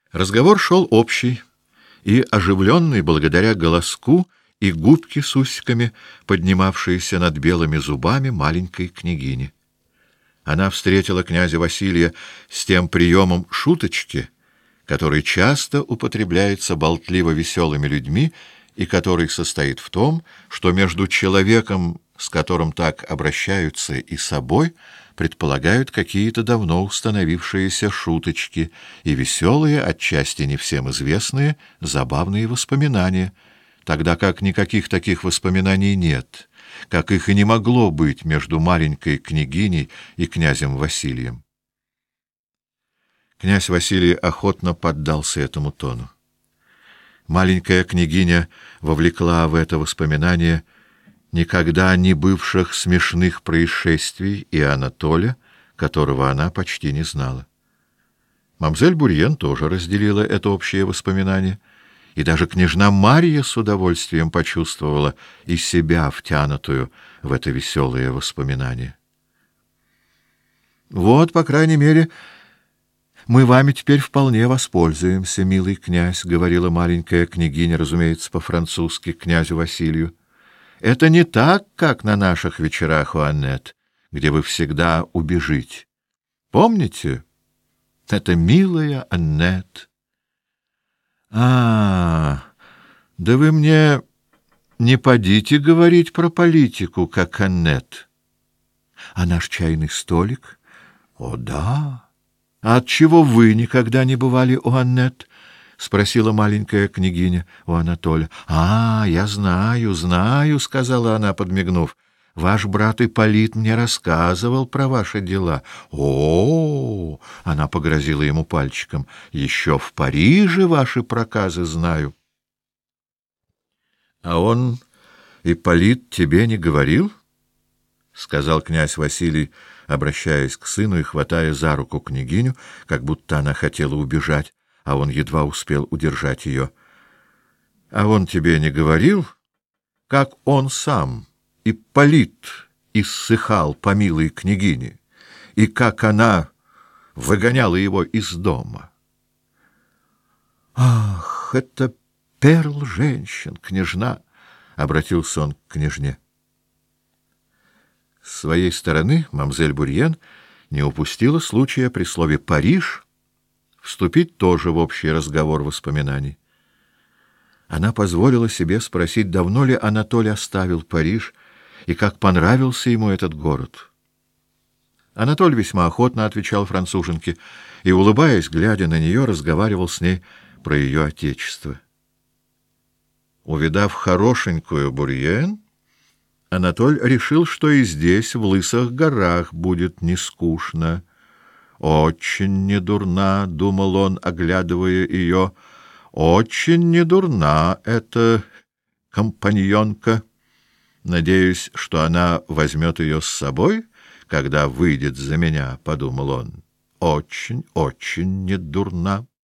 Разговор шел общий и оживленный благодаря голоску и губке с усиками, поднимавшиеся над белыми зубами маленькой княгини. Она встретила князя Василия с тем приемом шуточки, который часто употребляется болтливо-веселыми людьми и который состоит в том, что между человеком, с которым так обращаются, и собой предполагают какие-то давно установившиеся шуточки и веселые, отчасти не всем известные, забавные воспоминания, тогда как никаких таких воспоминаний нет, как их и не могло быть между маленькой княгиней и князем Василием. Князь Василий охотно поддался этому тону. Маленькая княгиня вовлекла в это воспоминание никогда не бывших смешных происшествий и Анатоля, которого она почти не знала. Мамзель Бурьен тоже разделила это общее воспоминание, и даже княжна Марья с удовольствием почувствовала и себя втянутую в это веселое воспоминание. «Вот, по крайней мере, мы вами теперь вполне воспользуемся, милый князь», — говорила маленькая княгиня, разумеется, по-французски, князю Василию. «Это не так, как на наших вечерах у Аннет, где вы всегда убежите. Помните? Это милая Аннет». «А, да вы мне не подите говорить про политику, как Аннет. А наш чайный столик? О, да. А отчего вы никогда не бывали у Аннет?» — спросила маленькая княгиня у Анатоля. Я знаю, — сказала она, подмигнув. — Ваш брат Ипполит мне рассказывал про ваши дела. О, — она погрозила ему пальчиком, — еще в Париже ваши проказы знаю. — А он, Ипполит, тебе не говорил? — сказал князь Василий, обращаясь к сыну и хватая за руку княгиню, как будто она хотела убежать, а он едва успел удержать ее. — А он тебе не говорил, как он сам, Ипполит, иссыхал по милой княгине, и как она выгоняла его из дома? — Ах, это перл женщин, княжна! — обратился он к княжне. С своей стороны мамзель Бурьен не упустила случая при слове «Париж» вступить тоже в общий разговор воспоминаний. Она позволила себе спросить, давно ли Анатолий оставил Париж и как понравился ему этот город. Анатоль весьма охотно отвечал француженке и, улыбаясь, глядя на нее, разговаривал с ней про ее отечество. Увидав хорошенькую Бурьен, Анатоль решил, что и здесь, в Лысых горах, будет не скучно. «Очень недурна», — думал он, оглядывая ее, — «очень недурна эта компаньонка. Надеюсь, что она возьмет ее с собой, когда выйдет за меня», — подумал он. «Очень, очень недурна».